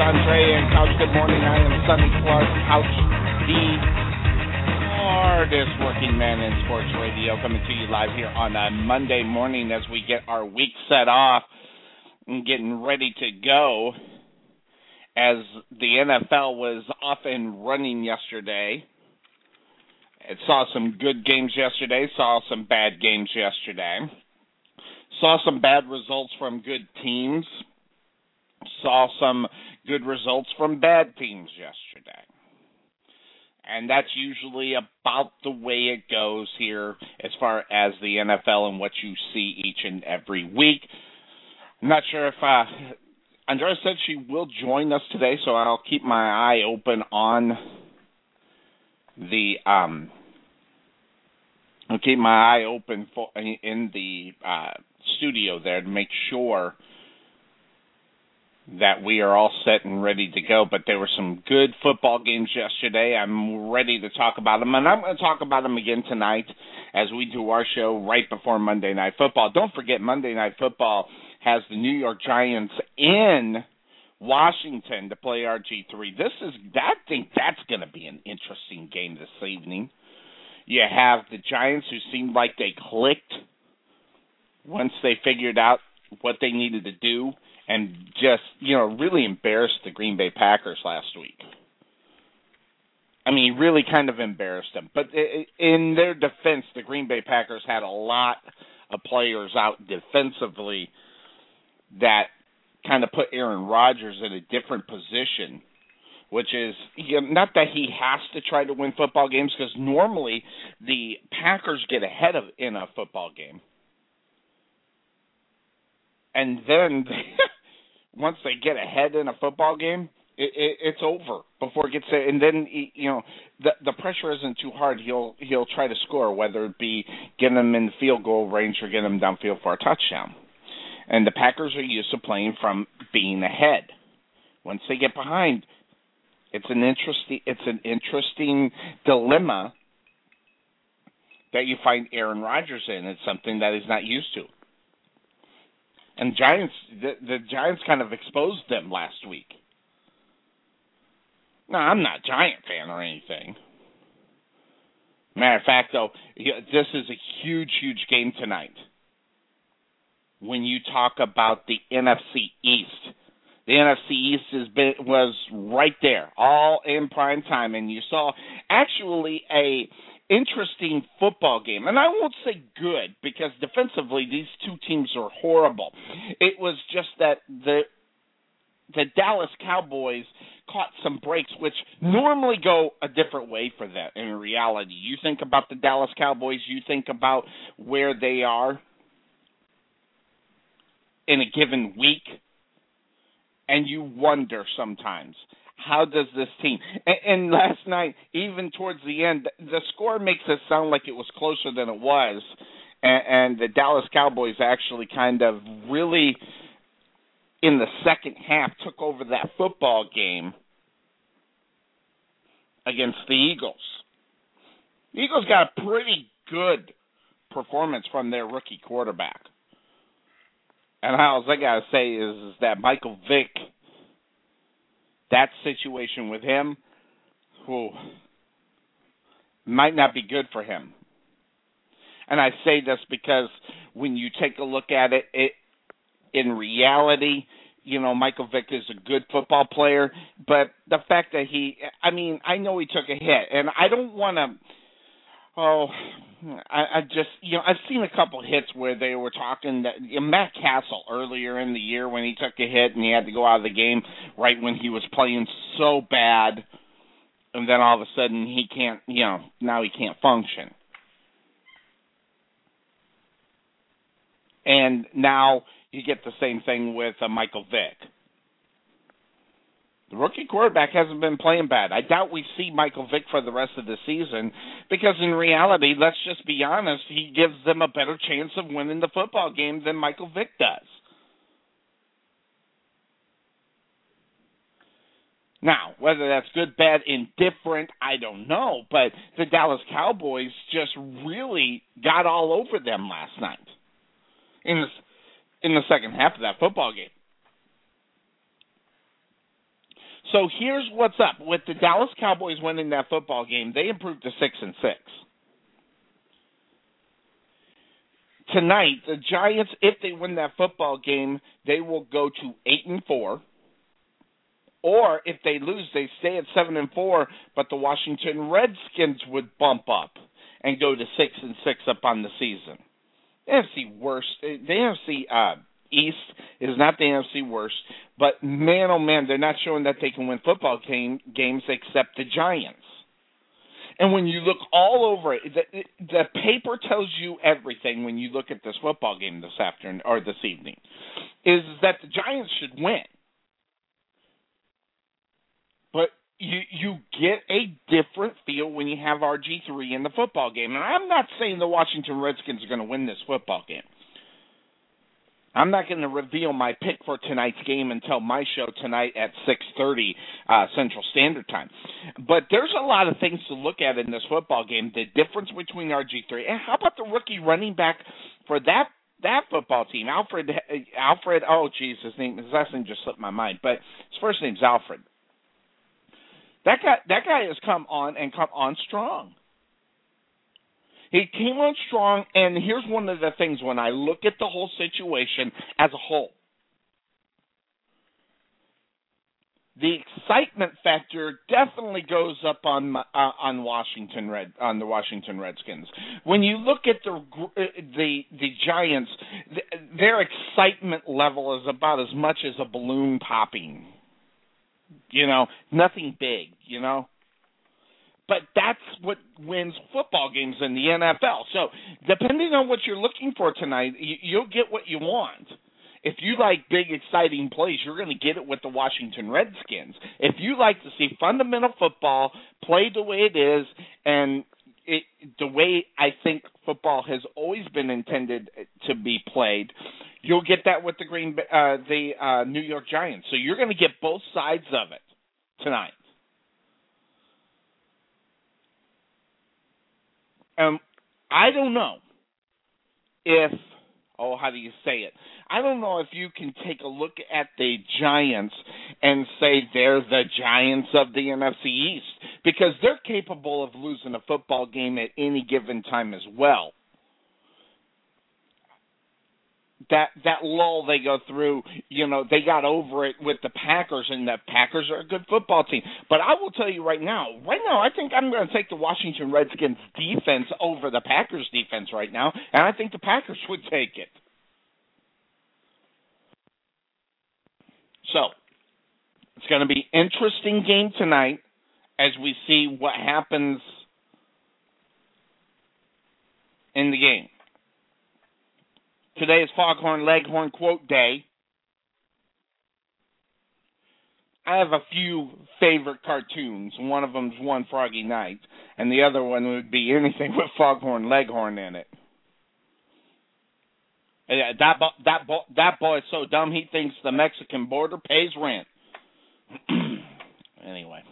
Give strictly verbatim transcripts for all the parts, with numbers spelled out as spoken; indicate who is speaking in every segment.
Speaker 1: Andre and Couch. Good morning. I am Sonny Clark, Couch, the hardest working man in sports radio, coming to you live here on a Monday morning as we get our week set off and getting ready to go. As the N F L was off and running yesterday. It saw some good games yesterday, saw some bad games yesterday. Saw some bad results from good teams. Saw some good results from bad teams yesterday. And that's usually about the way it goes here as far as the N F L and what you see each and every week. I'm not sure if uh, Andrea said she will join us today, so I'll keep my eye open on the um. I'll keep my eye open for in the uh, studio there to make sure that we are all set and ready to go. But there were some good football games yesterday. I'm ready to talk about them, and I'm going to talk about them again tonight as we do our show right before Monday Night Football. Don't forget, Monday Night Football has the New York Giants in Washington to play R G three. This is, I think that's going to be an interesting game this evening. You have the Giants, who seemed like they clicked once they figured out what they needed to do and just, you know, really embarrassed the Green Bay Packers last week. I mean, really kind of embarrassed them. But in their defense, the Green Bay Packers had a lot of players out defensively that kind of put Aaron Rodgers in a different position, which is, you know, not that he has to try to win football games, because normally the Packers get ahead of in a football game. And then once they get ahead in a football game, it, it, it's over before it gets there. And then, you know, the the pressure isn't too hard. He'll he'll try to score, whether it be getting them in field goal range or getting them downfield for a touchdown. And the Packers are used to playing from being ahead. Once they get behind, it's an interesting it's an interesting dilemma that you find Aaron Rodgers in. It's something that he's not used to. And Giants, the, the Giants kind of exposed them last week. No, I'm not a Giant fan or anything. Matter of fact, though, this is a huge, huge game tonight. When you talk about the N F C East, the N F C East has been, was right there, all in prime time, and you saw actually a interesting football game. And I won't say good, because defensively these two teams are horrible. It was just that the the Dallas Cowboys caught some breaks, which normally go a different way for them in reality. You think about the Dallas Cowboys, you think about where they are in a given week, and you wonder sometimes, how does this team? And, and last night, even towards the end, the score makes it sound like it was closer than it was, and, and the Dallas Cowboys actually kind of really, in the second half, took over that football game against the Eagles. The Eagles got a pretty good performance from their rookie quarterback. And all I got to say is, is that Michael Vick, that situation with him, who might not be good for him. And I say this because when you take a look at it, it in reality, you know, Michael Vick is a good football player, but the fact that he, I mean, I know he took a hit, and I don't want to, oh, I, I just, you know, I've seen a couple hits where they were talking that, you know, Matt Castle earlier in the year when he took a hit and he had to go out of the game right when he was playing so bad, and then all of a sudden he can't, you know, now he can't function. And now you get the same thing with uh, Michael Vick. The rookie quarterback hasn't been playing bad. I doubt we see Michael Vick for the rest of the season, because in reality, let's just be honest, he gives them a better chance of winning the football game than Michael Vick does. Now, whether that's good, bad, indifferent, I don't know, but the Dallas Cowboys just really got all over them last night in the, in the second half of that football game. So here's what's up. With the Dallas Cowboys winning that football game, they improved to six and six. Tonight, the Giants, if they win that football game, they will go to eight and four. Or if they lose, they stay at seven and four. But the Washington Redskins would bump up and go to six and six up on the season. The N F C worst. The N F C uh, East is not the N F C worst. But man, oh man, they're not showing that they can win football game, games except the Giants. And when you look all over it, the, the paper tells you everything when you look at this football game this afternoon or this evening, is that the Giants should win. But you you get a different feel when you have R G three in the football game. And I'm not saying the Washington Redskins are going to win this football game. I'm not going to reveal my pick for tonight's game until my show tonight at six thirty uh, Central Standard Time. But there's a lot of things to look at in this football game. The difference between R G three and how about the rookie running back for that that football team, Alfred Alfred. Oh, geez, his name his last name just slipped my mind, but his first name's Alfred. That guy that guy has come on and come on strong. He came on strong, and here's one of the things when I look at the whole situation as a whole. The excitement factor definitely goes up on uh, on Washington Red on the Washington Redskins. When you look at the the the Giants, their excitement level is about as much as a balloon popping. You know, nothing big. You know. But that's what wins football games in the N F L. So depending on what you're looking for tonight, you'll get what you want. If you like big, exciting plays, you're going to get it with the Washington Redskins. If you like to see fundamental football played the way it is and it, the way I think football has always been intended to be played, you'll get that with the Green, uh, the uh, New York Giants. So you're going to get both sides of it tonight. Um, I don't know if, oh, how do you say it? I don't know if you can take a look at the Giants and say they're the Giants of the N F C East, because they're capable of losing a football game at any given time as well. That that lull they go through, you know, they got over it with the Packers, and the Packers are a good football team. But I will tell you right now, right now, I think I'm going to take the Washington Redskins defense over the Packers defense right now, and I think the Packers would take it. So, it's going to be an interesting game tonight as we see what happens in the game. Today is Foghorn Leghorn Quote Day. I have a few favorite cartoons. One of them is One Froggy Night, and the other one would be anything with Foghorn Leghorn in it. That bo- that bo- that boy is so dumb he thinks the Mexican border pays rent. Anyway.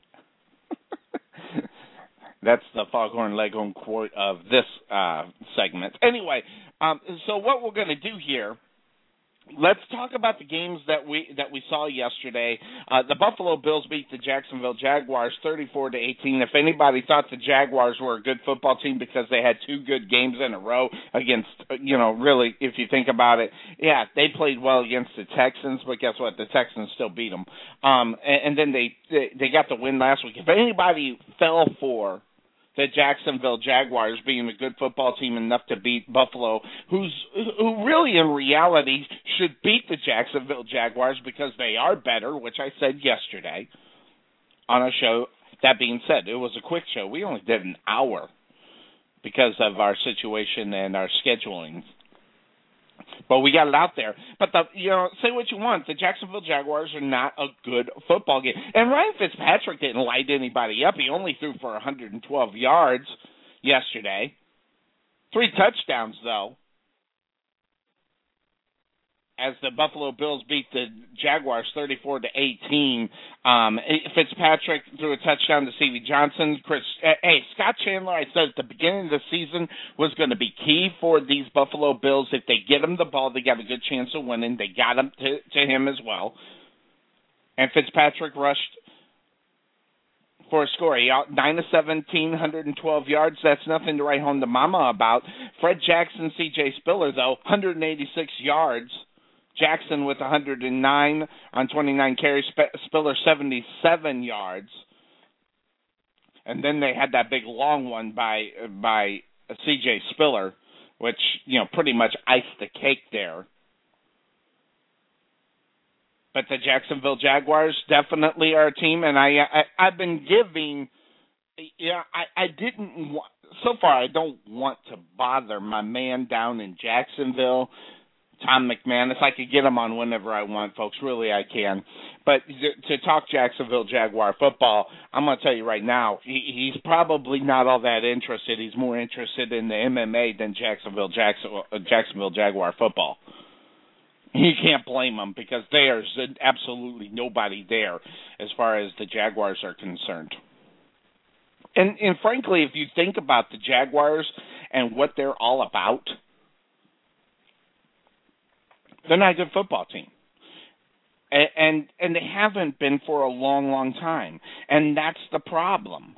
Speaker 1: That's the Foghorn Leghorn quote of this uh, segment. Anyway, um, so what we're going to do here, let's talk about the games that we that we saw yesterday. Uh, the Buffalo Bills beat the Jacksonville Jaguars thirty-four to eighteen. If anybody thought the Jaguars were a good football team because they had two good games in a row against, you know, really, if you think about it, yeah, they played well against the Texans, but guess what? The Texans still beat them. Um, and, and then they, they they got the win last week. If anybody fell for the Jacksonville Jaguars being a good football team enough to beat Buffalo, who's who really in reality should beat the Jacksonville Jaguars because they are better, which I said yesterday on a show. That being said, it was a quick show. We only did an hour because of our situation and our scheduling. But we got it out there. But, the, you know, say what you want. The Jacksonville Jaguars are not a good football game. And Ryan Fitzpatrick didn't light anybody up. He only threw for one hundred twelve yards yesterday. Three touchdowns, though, as the Buffalo Bills beat the Jaguars thirty-four to eighteen. Um, Fitzpatrick threw a touchdown to C V Johnson. Chris, hey, Scott Chandler, I said at the beginning of the season, was going to be key for these Buffalo Bills. If they get him the ball, they got a good chance of winning. They got him to, to him as well. And Fitzpatrick rushed for a score. He out nine of seventeen, one hundred twelve yards. That's nothing to write home to mama about. Fred Jackson, C J Spiller, though, one hundred eighty-six yards. Jackson with one hundred nine on twenty-nine carries. Spiller, seventy-seven yards. And then they had that big long one by by C J Spiller, which, you know, pretty much iced the cake there. But the Jacksonville Jaguars definitely are a team, and I, I I've been giving. Yeah, I I didn't want, so far. I don't want to bother my man down in Jacksonville, Tom McManus. I could get him on whenever I want, folks. Really, I can. But to, to talk Jacksonville Jaguar football, I'm going to tell you right now, he, he's probably not all that interested. He's more interested in the M M A than Jacksonville Jacksonville, Jacksonville Jaguar football. You can't blame them because there's absolutely nobody there as far as the Jaguars are concerned. And, and frankly, if you think about the Jaguars and what they're all about, they're not a good football team. And, and, and they haven't been for a long, long time. And that's the problem.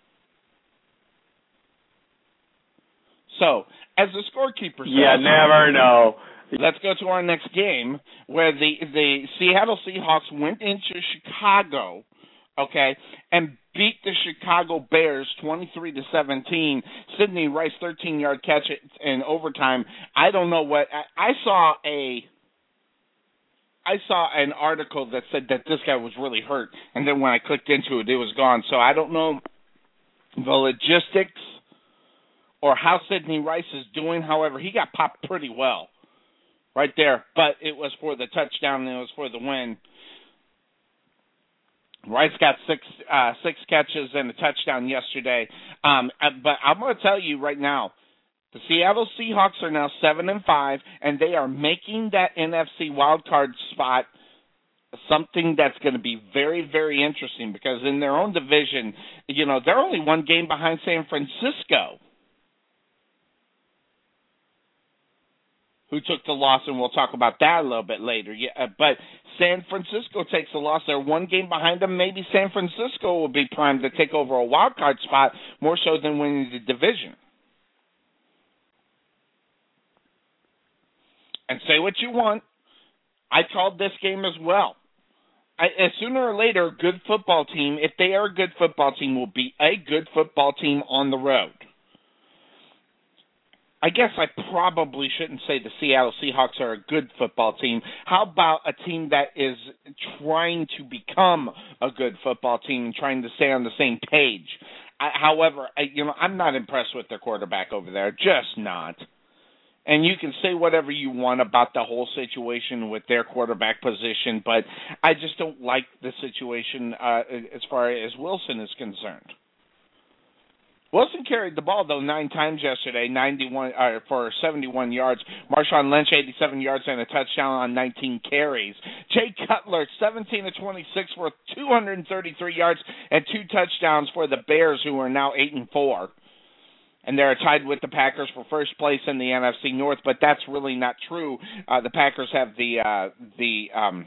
Speaker 1: So, as the scorekeeper says...
Speaker 2: You never know.
Speaker 1: Let's go to our next game, where the the Seattle Seahawks went into Chicago, okay, and beat the Chicago Bears twenty-three to seventeen. Sidney Rice thirteen-yard catch in overtime. I don't know what I, I saw a. I saw an article that said that this guy was really hurt, and then when I clicked into it, it was gone. So I don't know the logistics or how Sidney Rice is doing. However, he got popped pretty well. Right there, but it was for the touchdown and it was for the win. Rice got six uh, six catches and a touchdown yesterday. Um, but I'm going to tell you right now, the Seattle Seahawks are now seven and five, and they are making that N F C wildcard spot something that's going to be very, very interesting because in their own division, you know, they're only one game behind San Francisco, who took the loss, and we'll talk about that a little bit later. Yeah, uh, but San Francisco takes the loss. They're one game behind them. Maybe San Francisco will be primed to take over a wild card spot more so than winning the division. And say what you want. I called this game as well. I, as sooner or later, a good football team, if they are a good football team, will be a good football team on the road. I guess I probably shouldn't say the Seattle Seahawks are a good football team. How about a team that is trying to become a good football team and trying to stay on the same page? I, however, I, you know, I'm not impressed with their quarterback over there. Just not. And you can say whatever you want about the whole situation with their quarterback position, but I just don't like the situation uh, as far as Wilson is concerned. Wilson carried the ball, though, nine times yesterday, ninety-one uh, for seventy-one yards. Marshawn Lynch, eighty-seven yards and a touchdown on nineteen carries. Jay Cutler, seventeen of twenty-six for two hundred thirty-three yards and two touchdowns for the Bears, who are now eight and four. And they're tied with the Packers for first place in the N F C North, but that's really not true. Uh, the Packers have the uh, the um,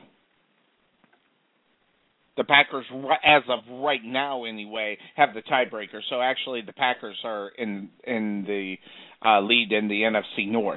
Speaker 1: the Packers, as of right now anyway, have the tiebreaker. So actually, the Packers are in in the uh, lead in the N F C North.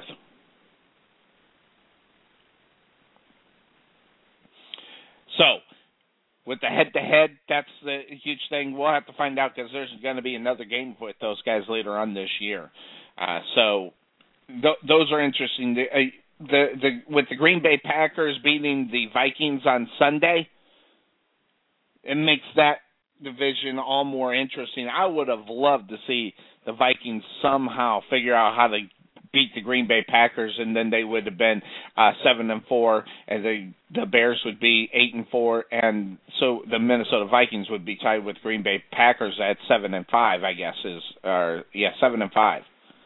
Speaker 1: So, with the head-to-head, that's the huge thing. We'll have to find out because there's going to be another game with those guys later on this year. Uh, so, th- those are interesting. The, uh, the the with the Green Bay Packers beating the Vikings on Sunday, it makes that division all more interesting. I would have loved to see the Vikings somehow figure out how to beat the Green Bay Packers, and then they would have been uh, seven and four, and the the Bears would be eight and four, and so the Minnesota Vikings would be tied with Green Bay Packers at seven and five. I guess is or yeah seven and five.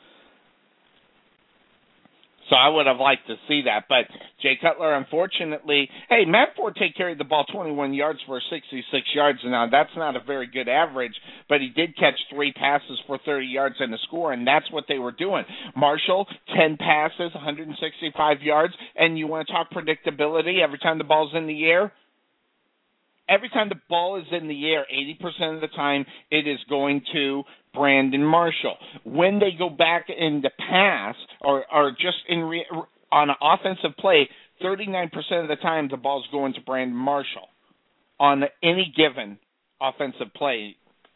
Speaker 1: So I would have liked to see that, but Jay Cutler, unfortunately, hey, Matt Forte carried the ball twenty-one yards for sixty-six yards. Now, that's not a very good average, but he did catch three passes for thirty yards and a score, and that's what they were doing. Marshall, ten passes, one hundred sixty-five yards, and you want to talk predictability every time the ball's in the air? every time the ball is in the air, eighty percent of the time it is going to Brandon Marshall. When they go back in the pass or, or just in re, on an offensive play, thirty-nine percent of the time the ball's going to Brandon Marshall on any given offensive play.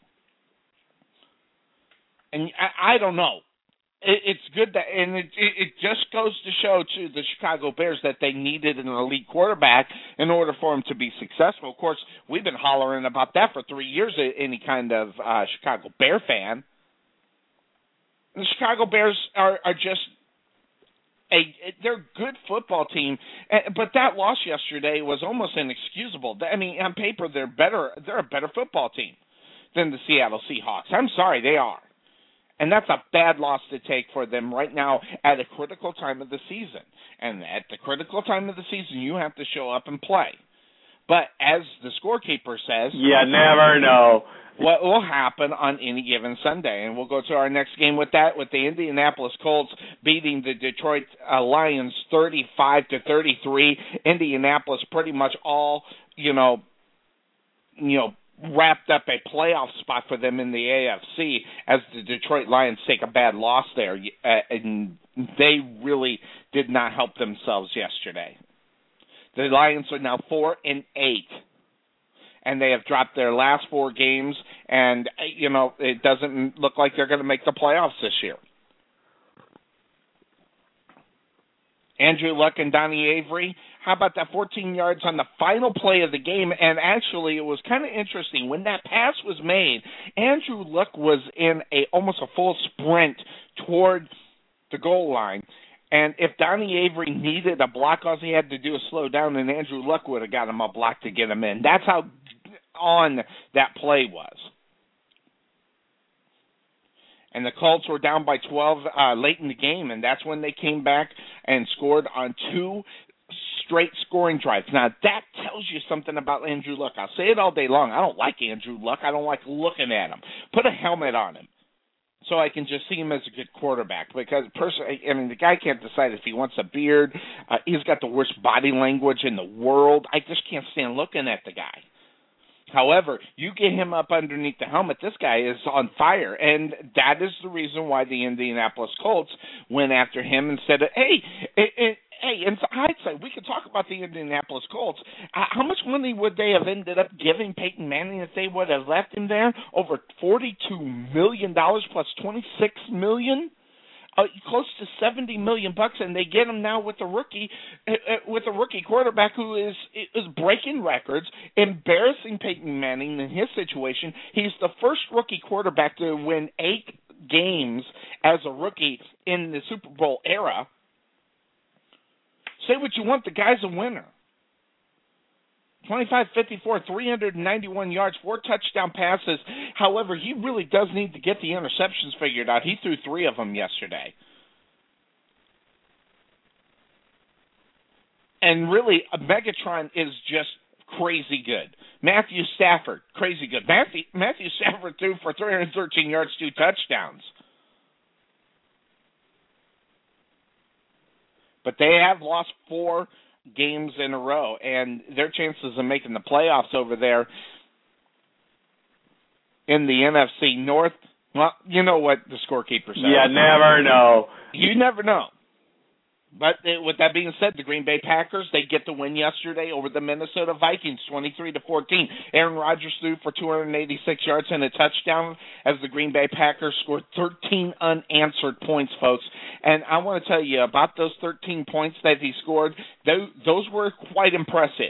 Speaker 1: And I, I don't know. It, it's good that, and it, it, it just goes to show to the Chicago Bears that they needed an elite quarterback in order for them to be successful. Of course, we've been hollering about that for three years. Any kind of uh, Chicago Bear fan, the Chicago Bears are, are just a they're a good football team, but that loss yesterday was almost inexcusable. I mean, on paper, they're better. They're a better football team than the Seattle Seahawks. I'm sorry, they are. And that's a bad loss to take for them right now at a critical time of the season. And at the critical time of the season, you have to show up and play. But as the scorekeeper says,
Speaker 2: you never know
Speaker 1: what will happen on any given Sunday. And we'll go to our next game with that, with the Indianapolis Colts beating the Detroit uh, Lions thirty-five to thirty-three. Indianapolis pretty much all, you know, you know, wrapped up a playoff spot for them in the A F C as the Detroit Lions take a bad loss there, uh, and they really did not help themselves yesterday. The Lions are now four and eight, and they have dropped their last four games, and you know it doesn't look like they're going to make the playoffs this year. Andrew Luck and Donnie Avery, how about that fourteen yards on the final play of the game? And actually, it was kind of interesting. When that pass was made, Andrew Luck was in a almost a full sprint toward the goal line. And if Donnie Avery needed a block, all he had to do was slow down, and Andrew Luck would have got him a block to get him in. That's how on that play was. And the Colts were down by twelve uh, late in the game, and that's when they came back and scored on two straight scoring drives. Now, that tells you something about Andrew Luck. I'll say it all day long. I don't like Andrew Luck. I don't like looking at him. Put a helmet on him so I can just see him as a good quarterback. Because, personally, I mean, the guy can't decide if he wants a beard. Uh, he's got the worst body language in the world. I just can't stand looking at the guy. However, you get him up underneath the helmet, this guy is on fire, and that is the reason why the Indianapolis Colts went after him instead of, hey, it, it, hey, in hindsight, we could talk about the Indianapolis Colts. Uh, how much money would they have ended up giving Peyton Manning if they would have left him there? Over forty-two million dollars plus twenty-six million dollars? Uh, close to seventy million bucks, and they get him now with a rookie, uh, with a rookie quarterback who is is breaking records, embarrassing Peyton Manning in his situation. He's the first rookie quarterback to win eight games as a rookie in the Super Bowl era. Say what you want, the guy's a winner. twenty-five fifty-four, three hundred ninety-one yards, four touchdown passes. However, he really does need to get the interceptions figured out. He threw three of them yesterday. And really, Megatron is just crazy good. Matthew Stafford, crazy good. Matthew, Matthew Stafford threw for three hundred thirteen yards, two touchdowns. But they have lost four games in a row, and their chances of making the playoffs over there in the N F C North, well, you know what the scorekeeper says.
Speaker 2: You never know.
Speaker 1: You never know. But with that being said, the Green Bay Packers, they get the win yesterday over the Minnesota Vikings, twenty-three to fourteen. Aaron Rodgers threw for two hundred eighty-six yards and a touchdown as the Green Bay Packers scored thirteen unanswered points, folks. And I want to tell you about those thirteen points that he scored. Those, those were quite impressive.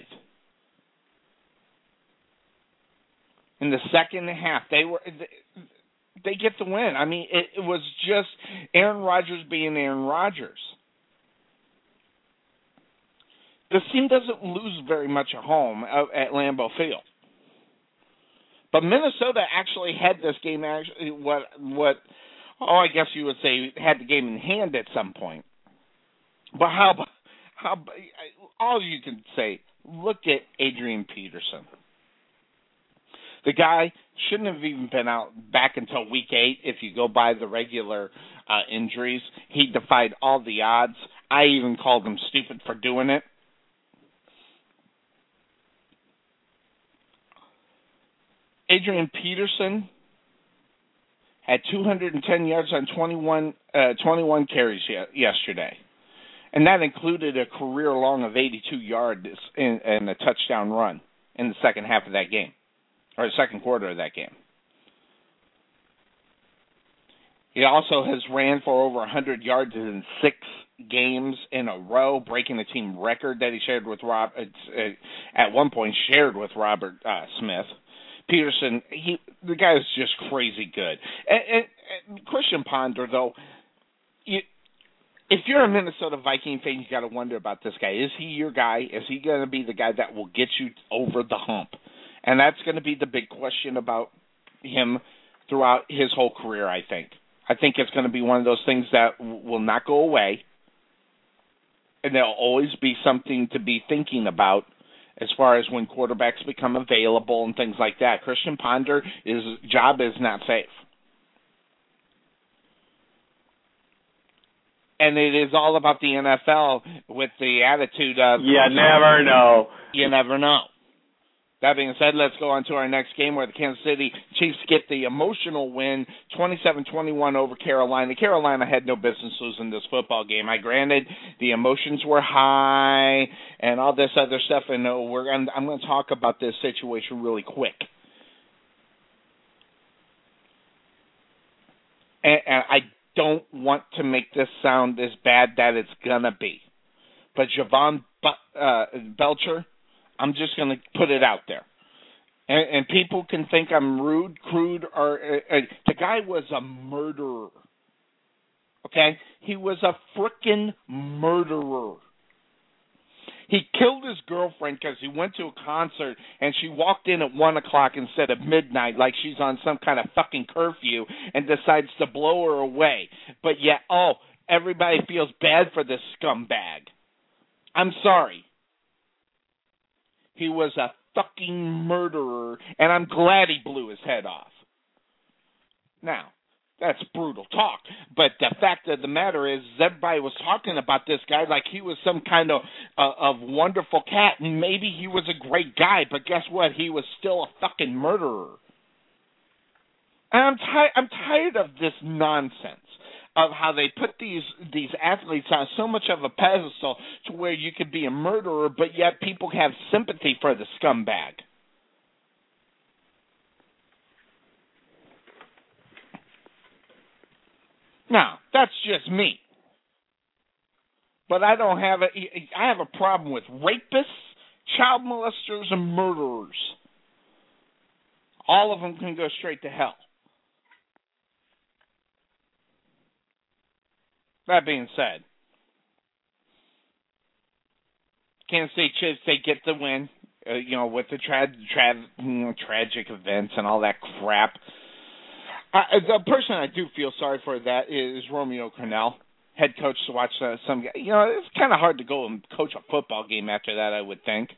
Speaker 1: In the second half, they were they get the win. I mean, it, it was just Aaron Rodgers being Aaron Rodgers. This team doesn't lose very much at home at Lambeau Field. But Minnesota actually had this game, actually, what, what, oh, I guess you would say had the game in hand at some point. But how, how, all you can say, look at Adrian Peterson. The guy shouldn't have even been out back until week eight if you go by the regular uh, injuries. He defied all the odds. I even called him stupid for doing it. Adrian Peterson had two hundred ten yards on twenty-one, uh, twenty-one carries ye- yesterday. And that included a career long of eighty-two yards in, in a touchdown run in the second half of that game, or the second quarter of that game. He also has ran for over one hundred yards in six games in a row, breaking the team record that he shared with Rob. Uh, at one point, shared with Robert uh, Smith. Peterson, he the guy is just crazy good. And, and, and Christian Ponder, though, you, if you're a Minnesota Viking fan, you got to wonder about this guy. Is he your guy? Is he going to be the guy that will get you over the hump? And that's going to be the big question about him throughout his whole career, I think. I think it's going to be one of those things that w- will not go away, and there'll always be something to be thinking about as far as when quarterbacks become available and things like that. Christian Ponder, his job is not safe. And it is all about the N F L with the attitude of...
Speaker 2: You never know.
Speaker 1: You never know. That being said, let's go on to our next game where the Kansas City Chiefs get the emotional win, twenty-seven twenty-one over Carolina. Carolina had no business losing this football game. I granted the emotions were high and all this other stuff, and we're gonna, I'm going to talk about this situation really quick. And, and I don't want to make this sound as bad that it's going to be. But Javon uh, Belcher, I'm just going to put it out there. And, and people can think I'm rude, crude, or uh, uh, the guy was a murderer. Okay? He was a frickin' murderer. He killed his girlfriend because he went to a concert and she walked in at one o'clock instead of midnight like she's on some kind of fucking curfew and decides to blow her away. But yet, oh, everybody feels bad for this scumbag. I'm sorry. He was a fucking murderer, and I'm glad he blew his head off. Now, that's brutal talk, but the fact of the matter is everybody was talking about this guy like he was some kind of uh, of wonderful cat, and maybe he was a great guy, but guess what? He was still a fucking murderer. And I'm, ti- I'm tired of this nonsense of how they put these these athletes on so much of a pedestal to where you could be a murderer, but yet people have sympathy for the scumbag. Now, that's just me. But I don't have a I have a problem with rapists, child molesters, and murderers. All of them can go straight to hell. That being said, Kansas City Chiefs, they get the win, uh, you know, with the tra- tra- you know, tragic events and all that crap. Uh, the person I do feel sorry for that is Romeo Crennel, head coach to watch uh, some guy. You know, it's kind of hard to go and coach a football game after that, I would think.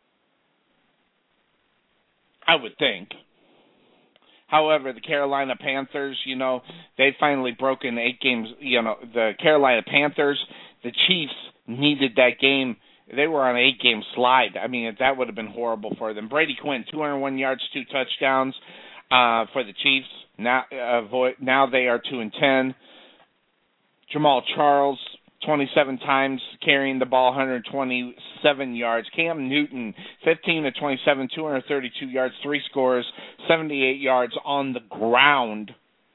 Speaker 1: I would think. However, the Carolina Panthers, you know, they finally broken eight games. You know, the Carolina Panthers, the Chiefs needed that game. They were on an eight-game slide. I mean, that would have been horrible for them. Brady Quinn, two hundred one yards, two touchdowns uh, for the Chiefs. Now, uh, now they are two and ten. Jamal Charles, twenty-seven times carrying the ball, one hundred twenty-seven yards. Cam Newton, fifteen to twenty-seven, two hundred thirty-two yards, three scores, seventy-eight yards on the ground.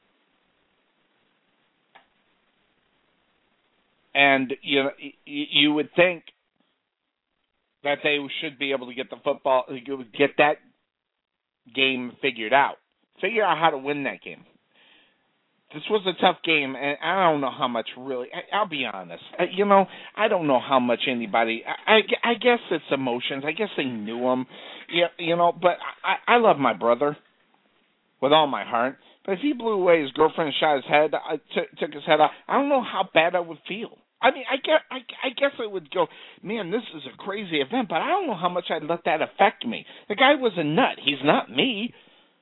Speaker 1: And you know, you would think that they should be able to get the football, get that game figured out, figure out how to win that game. This was a tough game, and I don't know how much really, I, I'll be honest, I, you know, I don't know how much anybody, I, I, I guess it's emotions, I guess they knew him, you, you know, but I, I love my brother with all my heart, but if he blew away his girlfriend and shot his head, I t- took his head off, I don't know how bad I would feel. I mean, I guess, I, I guess I would go, man, this is a crazy event, but I don't know how much I'd let that affect me. The guy was a nut. He's not me.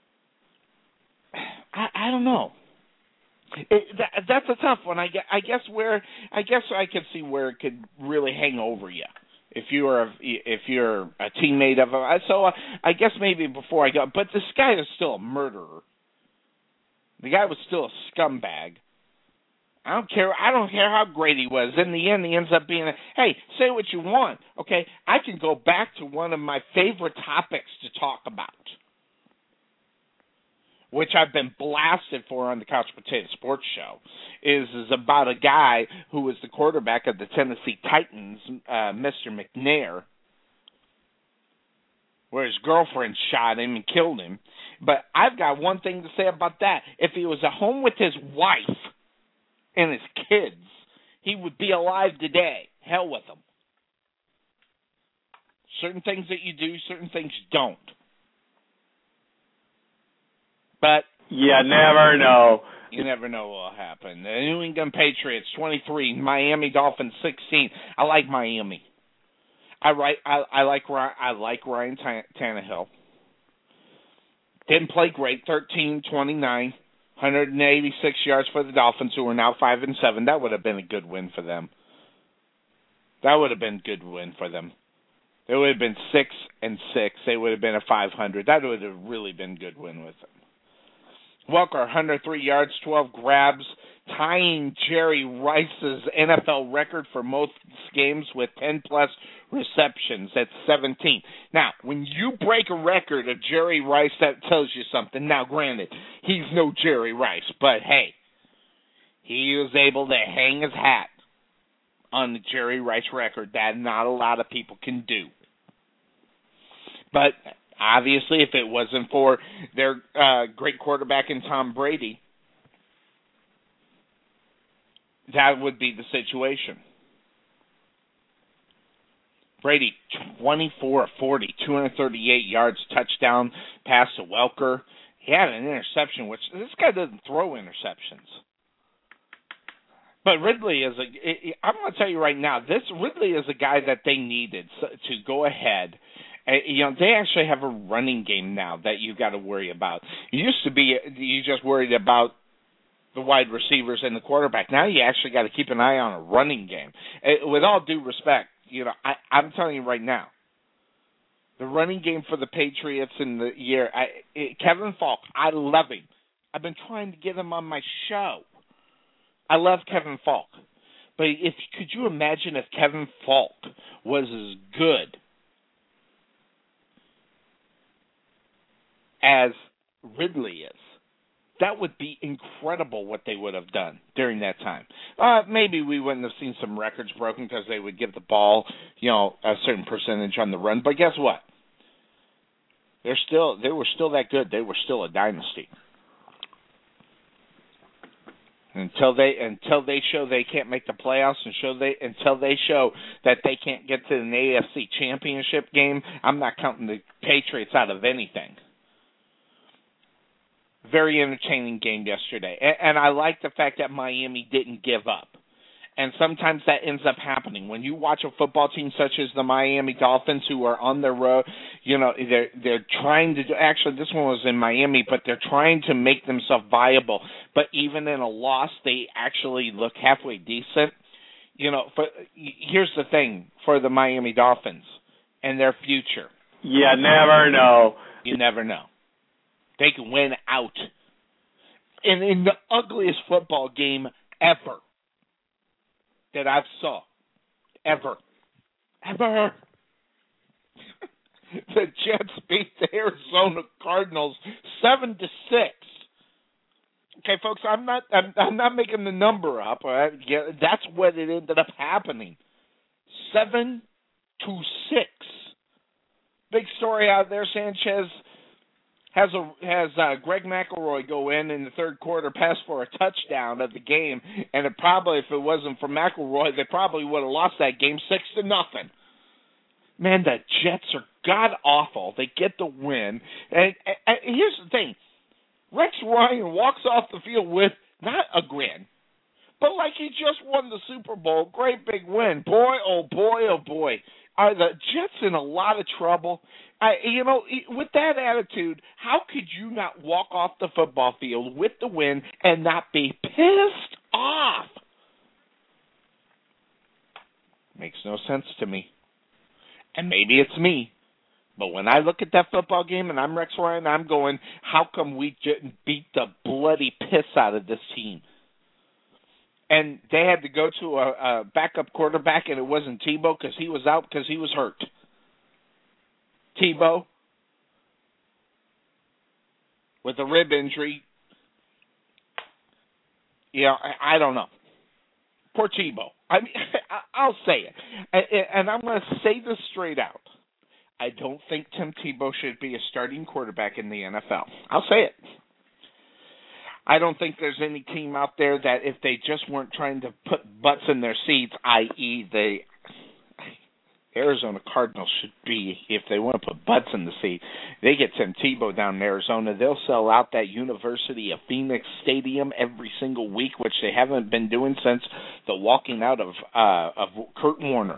Speaker 1: I, I don't know. It, that, that's a tough one. I, I guess where I guess I could see where it could really hang over you. If you are a, if you're a teammate of him, so uh, I guess maybe before I go, but this guy is still a murderer. The guy was still a scumbag. I don't care. I don't care how great he was. In the end, he ends up being a, hey, say what you want, okay? I can go back to one of my favorite topics to talk about, which I've been blasted for on the Couch Potato Sports Show, is, is about a guy who was the quarterback of the Tennessee Titans, uh, Mister McNair, where his girlfriend shot him and killed him. But I've got one thing to say about that. If he was at home with his wife and his kids, he would be alive today. Hell with him. Certain things that you do, certain things you don't. But
Speaker 2: you never know.
Speaker 1: You never know what will happen. The New England Patriots, twenty-three, Miami Dolphins, sixteen. I like Miami. I, like I, I like I like Ryan Tannehill. Didn't play great, thirteen twenty-nine, one hundred eighty-six yards for the Dolphins, who are now five and seven. That would have been a good win for them. That would have been a good win for them. They would have been six and six. They would have been a five hundred. That would have really been a good win with them. Welker, one hundred three yards, twelve grabs, tying Jerry Rice's N F L record for most games with ten-plus receptions at seventeen. Now, when you break a record of Jerry Rice, that tells you something. Now, granted, he's no Jerry Rice, but hey, he was able to hang his hat on the Jerry Rice record that not a lot of people can do. But obviously, if it wasn't for their uh, great quarterback in Tom Brady, that would be the situation. Brady, twenty-four of forty, two hundred thirty-eight yards, touchdown, pass to Welker. He had an interception, which this guy doesn't throw interceptions. But Ridley is a. I'm going to tell you right now, this Ridley is a guy that they needed to go ahead. Uh, you know, they actually have a running game now that you've got to worry about. It used to be you just worried about the wide receivers and the quarterback. Now you actually got to keep an eye on a running game. Uh, with all due respect, you know, I, I'm telling you right now, the running game for the Patriots in the year, I, it, Kevin Falk, I love him. I've been trying to get him on my show. I love Kevin Falk. But if could you imagine if Kevin Falk was as good as Ridley is? That would be incredible what they would have done during that time. Uh, maybe we wouldn't have seen some records broken because they would give the ball, you know, a certain percentage on the run. But guess what? They're still, they were still that good. They were still a dynasty. Until they until they show they can't make the playoffs and show they until they show that they can't get to an A F C championship game, I'm not counting the Patriots out of anything. Very entertaining game yesterday. And, and I like the fact that Miami didn't give up. And sometimes that ends up happening. When you watch a football team such as the Miami Dolphins who are on their road, you know, they're, they're trying to do, actually this one was in Miami, but they're trying to make themselves viable. But even in a loss, they actually look halfway decent. You know, for, here's the thing for the Miami Dolphins and their future.
Speaker 2: You never know.
Speaker 1: You never know. They can win out. And in the ugliest football game ever that I've saw. Ever. Ever. The Jets beat the Arizona Cardinals seven to six. Okay, folks, I'm not I'm, I'm not making the number up. Right? Yeah, that's what it ended up happening. seven to six. Big story out there. Sanchez has a has uh, Greg McElroy go in in the third quarter, pass for a touchdown of the game, and it probably, if it wasn't for McElroy, they probably would have lost that game six to nothing. Man, the Jets are god awful. They get the win, and, and, and here's the thing: Rex Ryan walks off the field with not a grin, but like he just won the Super Bowl. Great big win, boy! Oh boy! Oh boy! Are the Jets in a lot of trouble? I, you know, with that attitude, how could you not walk off the football field with the win and not be pissed off? Makes no sense to me. And maybe it's me, but when I look at that football game and I'm Rex Ryan, I'm going, how come we didn't beat the bloody piss out of this team? And they had to go to a, a backup quarterback, and it wasn't Tebow because he was out because he was hurt. Tebow, with a rib injury, you know, I, I don't know. Poor Tebow. I mean, I'll say it, and I'm going to say this straight out. I don't think Tim Tebow should be a starting quarterback in the N F L. I'll say it. I don't think there's any team out there that if they just weren't trying to put butts in their seats, that is the Arizona Cardinals should be, if they want to put butts in the seat, they get Tim Tebow down in Arizona. They'll sell out that University of Phoenix Stadium every single week, which they haven't been doing since the walking out of uh, of Kurt Warner.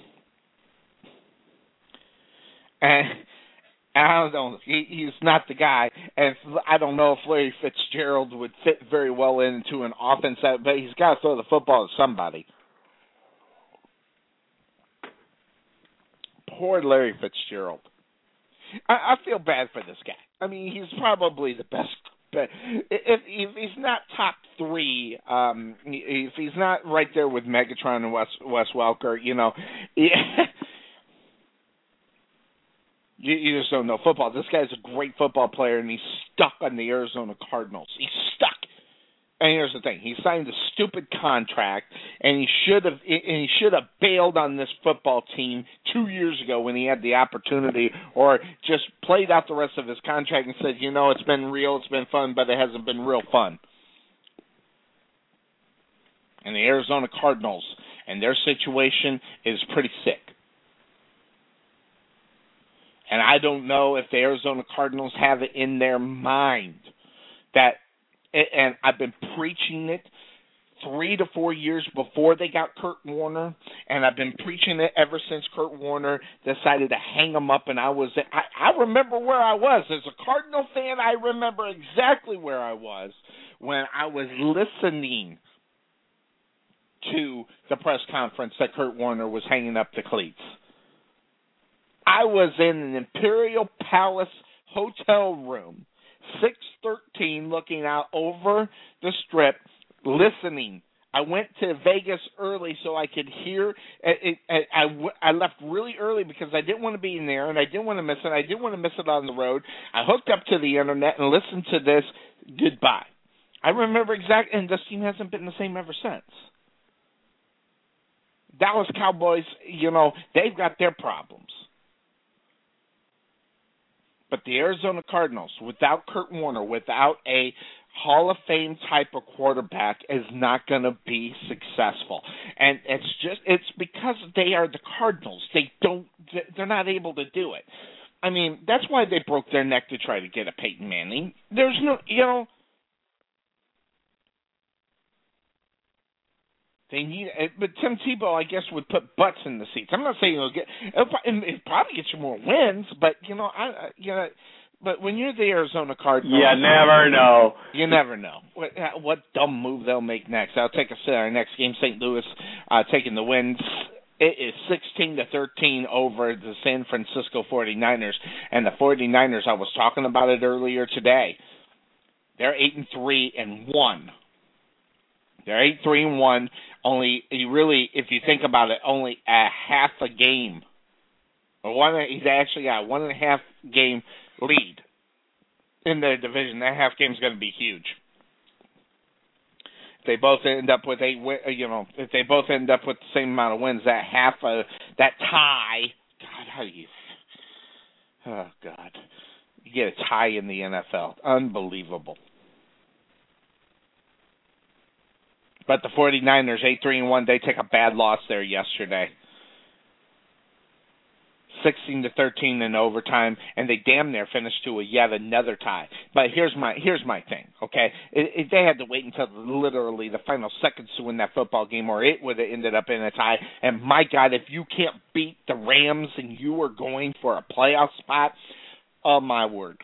Speaker 1: And I don't know. He, he's not the guy. And I don't know if Larry Fitzgerald would fit very well into an offense, but he's got to throw the football to somebody. Poor Larry Fitzgerald. I, I feel bad for this guy. I mean, he's probably the best. But if, if he's not top three, um, if he's not right there with Megatron and Wes, Wes Welker, you know, yeah, you, you just don't know football. This guy's a great football player, and he's stuck on the Arizona Cardinals. He's stuck. And here's the thing: he signed a stupid contract, and he should have and he should have bailed on this football team two years ago when he had the opportunity, or just played out the rest of his contract and said, you know, it's been real, it's been fun, but it hasn't been real fun. And the Arizona Cardinals and their situation is pretty sick. And I don't know if the Arizona Cardinals have it in their mind that, and I've been preaching it three to four years before they got Kurt Warner, and I've been preaching it ever since Kurt Warner decided to hang him up, and I was, I, I remember where I was. As a Cardinal fan, I remember exactly where I was when I was listening to the press conference that Kurt Warner was hanging up the cleats. I was in an Imperial Palace hotel room, six thirteen, looking out over the strip, listening. I went to Vegas early so I could hear. It, it, I, I left really early because I didn't want to be in there, and I didn't want to miss it. I didn't want to miss it on the road. I hooked up to the internet and listened to this. Goodbye. I remember exactly, and this team hasn't been the same ever since. Dallas Cowboys, you know, they've got their problems. But the Arizona Cardinals, without Kurt Warner, without a Hall of Fame type of quarterback, is not going to be successful. And it's just, it's because they are the Cardinals. They don't, they're not able to do it. I mean, that's why they broke their neck to try to get a Peyton Manning. There's no, you know, they need, but Tim Tebow, I guess, would put butts in the seats. I'm not saying it'll get, it'll, it'll probably get you more wins, but you know, I, you know, but when you're the Arizona Cardinals,
Speaker 2: you never know.
Speaker 1: You never know what, what dumb move they'll make next. I'll take us to our next game. Saint Louis uh, taking the win. It is sixteen to thirteen over the San Francisco forty-niners, and the forty-niners. I was talking about it earlier today. They're eight and three and one. They're eight three and one. Only you really, if you think about it, only a half a game, or one. He's actually got a one and a half game lead in their division. That half game is going to be huge. If they both end up with eight, you know, if they both end up with the same amount of wins, that half of that tie. God, how do you? Oh God, you get a tie in the N F L. Unbelievable. But the forty-niners, eight three and one, they take a bad loss there yesterday. sixteen to thirteen in overtime, and they damn near finished to a yet another tie. But here's my here's my thing, okay? It, it, they had to wait until literally the final seconds to win that football game, or it would have ended up in a tie. And my God, if you can't beat the Rams and you are going for a playoff spot, oh my word.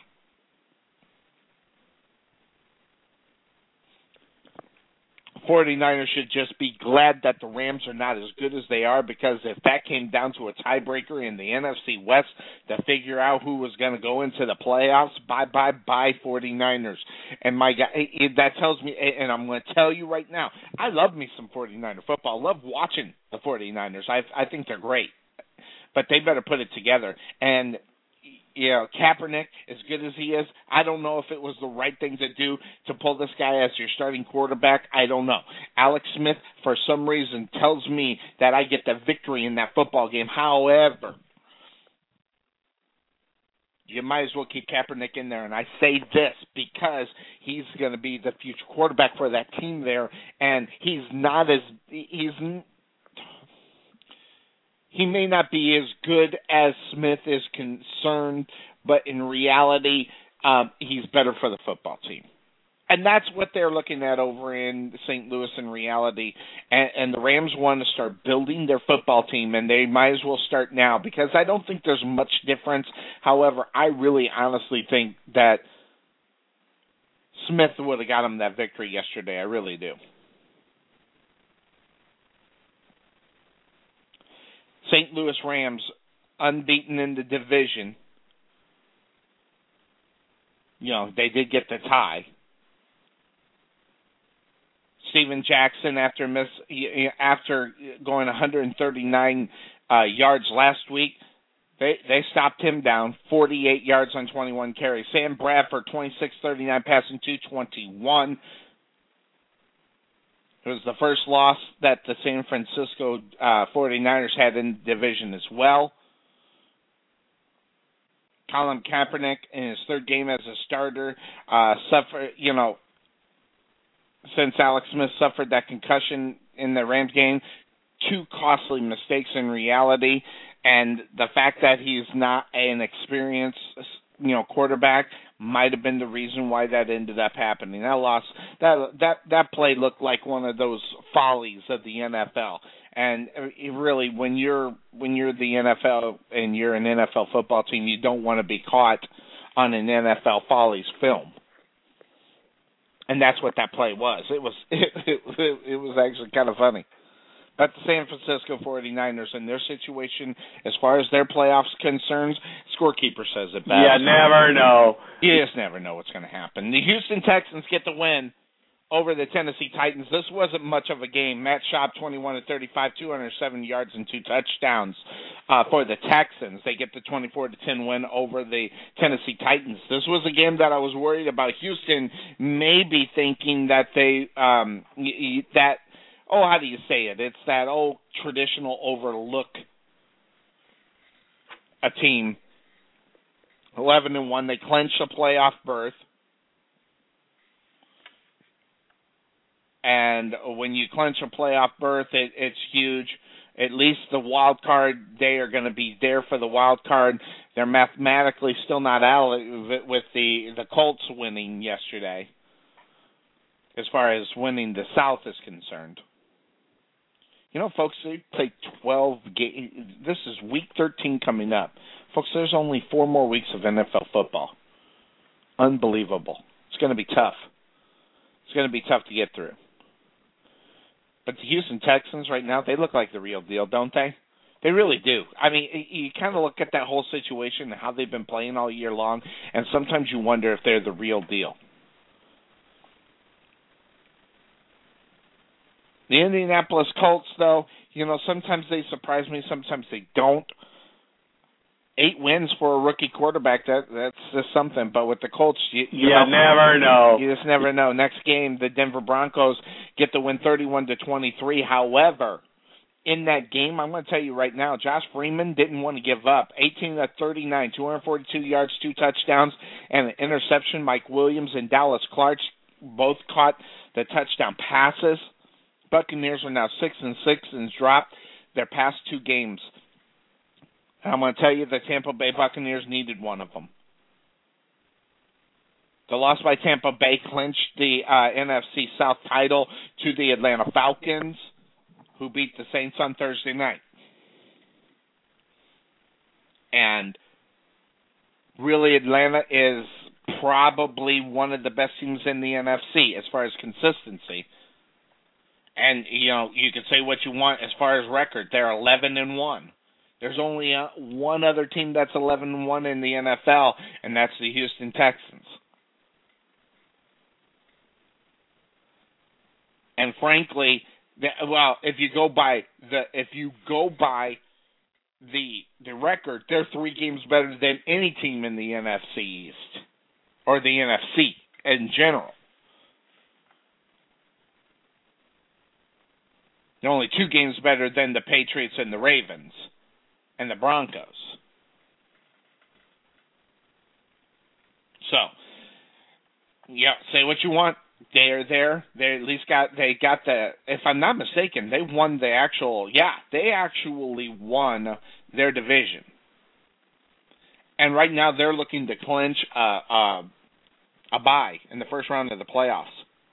Speaker 1: 49ers should just be glad that the Rams are not as good as they are, because if that came down to a tiebreaker in the N F C West to figure out who was going to go into the playoffs, bye, bye, bye, 49ers. And my guy, it, that tells me, and I'm going to tell you right now, I love me some 49er football. I love watching the 49ers. I, I think they're great. But they better put it together. And you know, Kaepernick, as good as he is, I don't know if it was the right thing to do to pull this guy as your starting quarterback. I don't know. Alex Smith, for some reason, tells me that I get the victory in that football game. However, you might as well keep Kaepernick in there. And I say this because he's going to be the future quarterback for that team there, and he's not as he's. He may not be as good as Smith is concerned, but in reality, um, he's better for the football team. And that's what they're looking at over in Saint Louis in reality. And, and the Rams want to start building their football team, and they might as well start now, because I don't think there's much difference. However, I really honestly think that Smith would have got him that victory yesterday. I really do. Saint Louis Rams, unbeaten in the division. You know, they did get the tie. Steven Jackson, after miss after going one hundred thirty-nine uh, yards last week, they they stopped him down, forty-eight yards on twenty-one carries. Sam Bradford, twenty-six thirty-nine, passing two twenty-one. It was the first loss that the San Francisco uh, 49ers had in the division as well. Colin Kaepernick, in his third game as a starter, uh, suffered, you know, since Alex Smith suffered that concussion in the Rams game, two costly mistakes in reality. And the fact that he's not an experienced, you know, quarterback might have been the reason why that ended up happening. That loss, that that that play looked like one of those follies of the N F L. And it really, when you're when you're the N F L and you're an N F L football team, you don't want to be caught on an N F L follies film. And that's what that play was. It was it, it, it was actually kind of funny. But the San Francisco 49ers and their situation, as far as their playoffs concerns, Scorekeeper says it best.
Speaker 2: You never know.
Speaker 1: You just never know what's going to happen. The Houston Texans get the win over the Tennessee Titans. This wasn't much of a game. Matt Schaub, twenty-one to thirty-five, two hundred seven yards and two touchdowns uh, for the Texans. They get the twenty-four to ten win over the Tennessee Titans. This was a game that I was worried about. Houston maybe thinking that they um, that. Oh, how do you say it? It's that old traditional overlook a team. eleven and one, they clinch a playoff berth. And when you clinch a playoff berth, it, it's huge. At least the wild card, they are going to be there for the wild card. They're mathematically still not out with the, the Colts winning yesterday, as far as winning the South is concerned. You know, folks, they play twelve games. This is week thirteen coming up. Folks, there's only four more weeks of N F L football. Unbelievable. It's going to be tough. It's going to be tough to get through. But the Houston Texans right now, they look like the real deal, don't they? They really do. I mean, you kind of look at that whole situation and how they've been playing all year long, and sometimes you wonder if they're the real deal. The Indianapolis Colts, though, you know, sometimes they surprise me, sometimes they don't. Eight wins for a rookie quarterback, that that's just something. But with the Colts, you, you,
Speaker 2: you
Speaker 1: know,
Speaker 2: never know.
Speaker 1: You just never know. Next game, the Denver Broncos get the win thirty-one to twenty-three. However, in that game, I'm going to tell you right now, Josh Freeman didn't want to give up. eighteen to thirty-nine, two hundred forty-two yards, two touchdowns, and an interception. Mike Williams and Dallas Clark both caught the touchdown passes. Buccaneers are now six and six and dropped their past two games. And I'm going to tell you the Tampa Bay Buccaneers needed one of them. The loss by Tampa Bay clinched the uh, N F C South title to the Atlanta Falcons, who beat the Saints on Thursday night. And really, Atlanta is probably one of the best teams in the N F C as far as consistency. And, you know, you can say what you want as far as record. They're eleven and one. There's only uh, one other team that's eleven and one in the N F L, and that's the Houston Texans. And frankly, the, well, if you go by the if you go by the the record, they're three games better than any team in the N F C East or the N F C in general. They're only two games better than the Patriots and the Ravens and the Broncos. So, yeah, say what you want. They're there. They at least got they got the. If I'm not mistaken, they won the actual. Yeah, they actually won their division. And right now they're looking to clinch a a, a bye in the first round of the playoffs.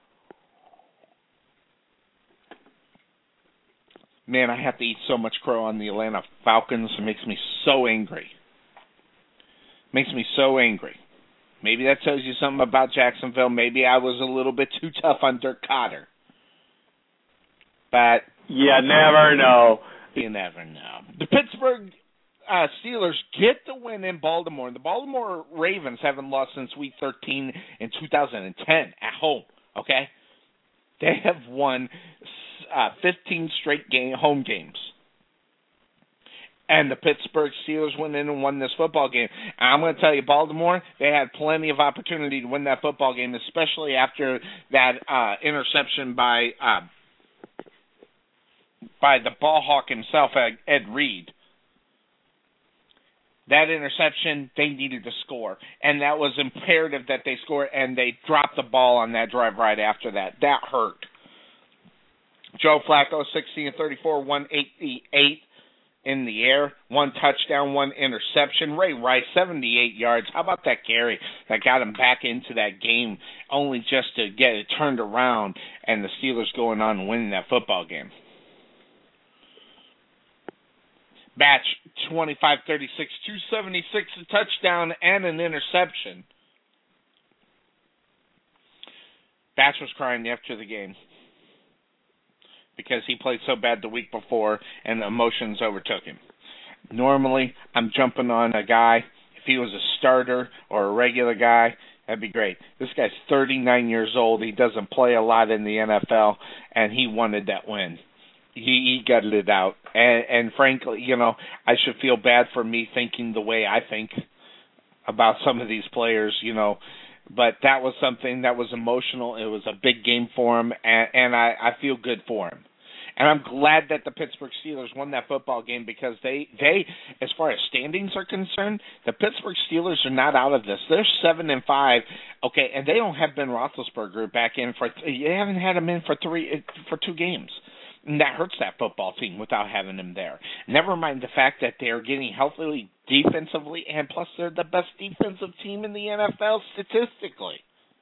Speaker 1: Man, I have to eat so much crow on the Atlanta Falcons. It makes me so angry. Makes me so angry. Maybe that tells you something about Jacksonville. Maybe I was a little bit too tough on Dirk Kotter. But
Speaker 2: you never know.
Speaker 1: You never know. The Pittsburgh uh, Steelers get the win in Baltimore. The Baltimore Ravens haven't lost since Week thirteen in two thousand ten at home. Okay? They have won uh, fifteen straight game home games. And the Pittsburgh Steelers went in and won this football game. And I'm going to tell you, Baltimore, they had plenty of opportunity to win that football game, especially after that uh, interception by uh, by the ball hawk himself, Ed Reed. That interception, they needed to score. And that was imperative that they score, and they dropped the ball on that drive right after that. That hurt. Joe Flacco, sixteen of thirty-four, one eighty-eight. In the air, one touchdown, one interception. Ray Rice, seventy-eight yards. How about that carry that got him back into that game, only just to get it turned around and the Steelers going on and winning that football game? Batch, twenty-five thirty-six, two seventy-six, a touchdown and an interception. Batch was crying after the game because he played so bad the week before and the emotions overtook him. Normally, I'm jumping on a guy. If he was a starter or a regular guy, that'd be great. This guy's thirty-nine years old. He doesn't play a lot in the N F L, and he wanted that win. He, he gutted it out. And, and frankly, you know, I should feel bad for me thinking the way I think about some of these players, you know. But that was something that was emotional. It was a big game for him, and, and I, I feel good for him. And I'm glad that the Pittsburgh Steelers won that football game because they, they, as far as standings are concerned, the Pittsburgh Steelers are not out of this. They're seven and five, okay, and they don't have Ben Roethlisberger back in for. You haven't had him in for three for two games, and that hurts that football team without having him there. Never mind the fact that they're getting healthily defensively, and plus they're the best defensive team in the N F L statistically.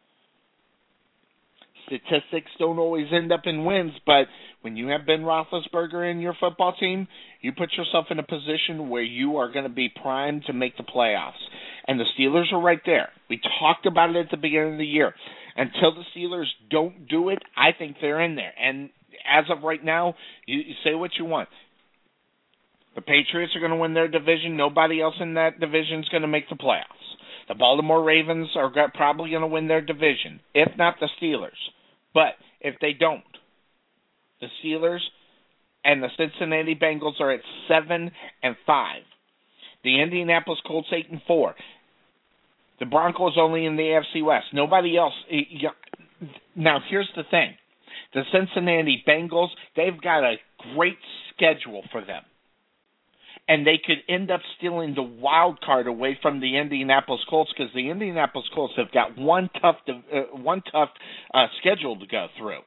Speaker 1: Statistics don't always end up in wins, but when you have Ben Roethlisberger in your football team, you put yourself in a position where you are going to be primed to make the playoffs. And the Steelers are right there. We talked about it at the beginning of the year. Until the Steelers don't do it, I think they're in there. And as of right now, you, you say what you want. The Patriots are going to win their division. Nobody else in that division is going to make the playoffs. The Baltimore Ravens are probably going to win their division, if not the Steelers. But if they don't, the Steelers and the Cincinnati Bengals are at seven and five. The Indianapolis Colts eight and four. The Broncos only in the A F C West. Nobody else. Now here's the thing: the Cincinnati Bengals, they've got a great schedule for them, and they could end up stealing the wild card away from the Indianapolis Colts because the Indianapolis Colts have got one tough, uh, one tough uh, schedule to go through,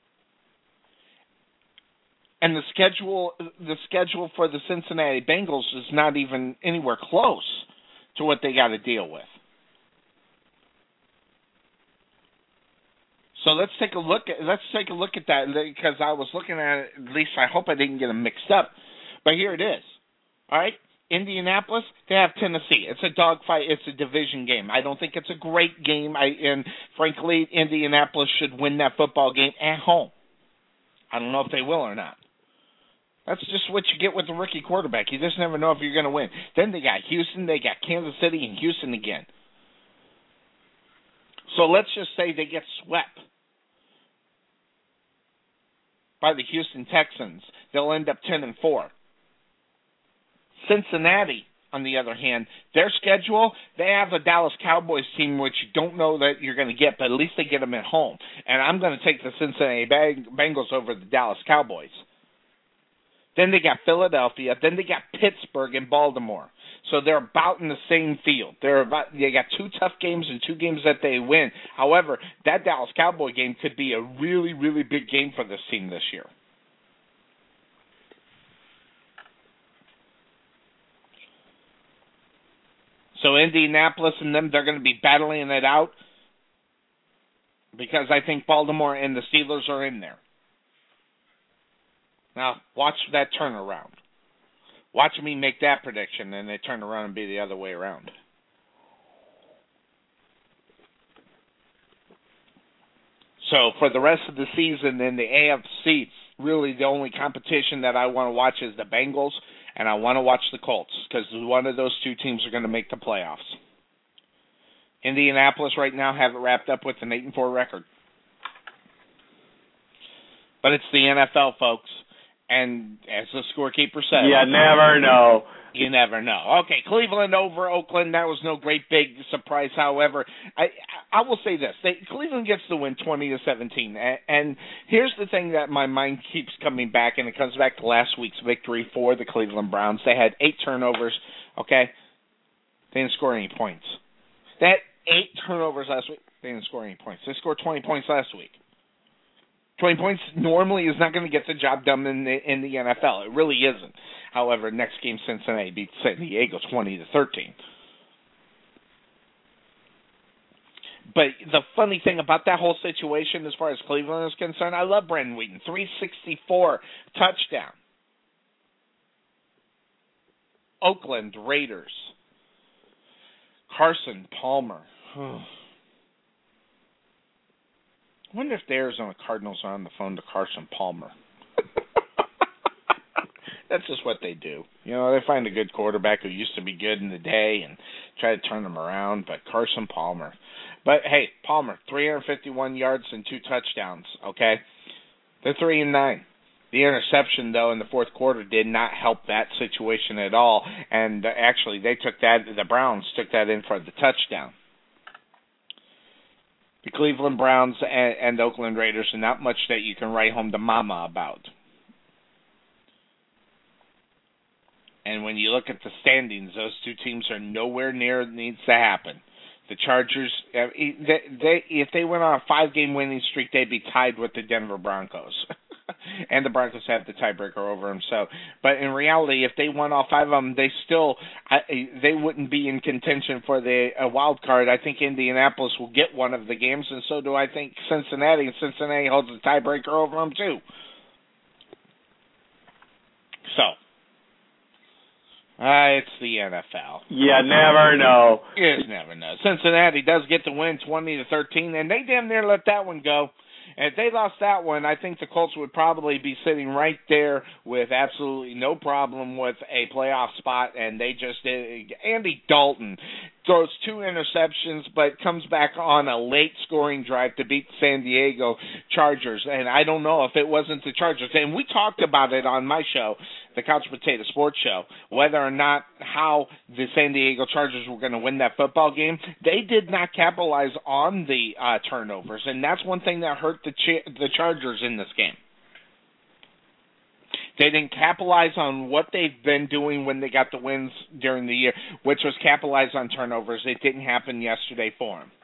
Speaker 1: and the schedule, the schedule for the Cincinnati Bengals is not even anywhere close to what they got to deal with. So let's take a look at let's take a look at that because I was looking at it. At least I hope I didn't get them mixed up, but here it is. All right, Indianapolis, they have Tennessee. It's a dogfight. It's a division game. I don't think it's a great game. I and frankly, Indianapolis should win that football game at home. I don't know if they will or not. That's just what you get with the rookie quarterback. You just never know if you're going to win. Then they got Houston, they got Kansas City, and Houston again. So let's just say they get swept by the Houston Texans. They'll end up ten and four. Cincinnati, on the other hand, their schedule, they have the Dallas Cowboys team, which you don't know that you're going to get, but at least they get them at home. And I'm going to take the Cincinnati Bengals over the Dallas Cowboys. Then they got Philadelphia. Then they got Pittsburgh and Baltimore. So they're about in the same field. They're about, they got two tough games and two games that they win. However, that Dallas Cowboy game could be a really, really big game for this team this year. So Indianapolis and them, they're going to be battling it out because I think Baltimore and the Steelers are in there. Now, watch that turnaround. Watch me make that prediction, and they turn around and be the other way around. So for the rest of the season in the A F C, really the only competition that I want to watch is the Bengals, and I want to watch the Colts because one of those two teams are going to make the playoffs. Indianapolis right now have it wrapped up with an eight and four record. But it's the N F L, folks. And as the scorekeeper said,
Speaker 2: you never know.
Speaker 1: You never know. Okay, Cleveland over Oakland. That was no great big surprise. However, I I will say this: they, Cleveland gets the win, twenty to seventeen. And, and here's the thing that my mind keeps coming back, and it comes back to last week's victory for the Cleveland Browns. They had eight turnovers. Okay, they didn't score any points. They had eight turnovers last week. They didn't score any points. They scored twenty points last week. twenty points normally is not going to get the job done in the in the N F L. It really isn't. However, next game Cincinnati beats San Diego twenty to thirteen. But the funny thing about that whole situation, as far as Cleveland is concerned, I love Brandon Wheaton. three sixty-four touchdown. Oakland Raiders. Carson Palmer. I wonder if the Arizona Cardinals are on the phone to Carson Palmer. That's just what they do. You know, they find a good quarterback who used to be good in the day and try to turn them around, but Carson Palmer. But, hey, Palmer, three hundred fifty-one yards and two touchdowns, okay? They're three and nine. The interception, though, in the fourth quarter did not help that situation at all, and uh, actually they took that, the Browns took that in for the touchdown. The Cleveland Browns and, and the Oakland Raiders are not much that you can write home to mama about. And when you look at the standings, those two teams are nowhere near it needs to happen. The Chargers, uh, they, they, if they went on a five-game winning streak, they'd be tied with the Denver Broncos. And the Broncos have the tiebreaker over them. So, but in reality, if they won all five of them, they still I, they wouldn't be in contention for the uh, wild card. I think Indianapolis will get one of the games, and so do I think Cincinnati. And Cincinnati holds the tiebreaker over them too. So, uh, it's the N F L.
Speaker 2: You never know.
Speaker 1: You just never know. Cincinnati does get the win, twenty to thirteen, and they damn near let that one go. And if they lost that one, I think the Colts would probably be sitting right there with absolutely no problem with a playoff spot. And they just did. Andy Dalton throws two interceptions, but comes back on a late scoring drive to beat the San Diego Chargers. And I don't know if it wasn't the Chargers. And we talked about it on my show, the Couch Potato Sports Show, whether or not how the San Diego Chargers were going to win that football game. They did not capitalize on the uh, turnovers, and that's one thing that hurt the Ch- the Chargers in this game. They didn't capitalize on what they've been doing when they got the wins during the year, which was capitalize on turnovers. It didn't happen yesterday for them.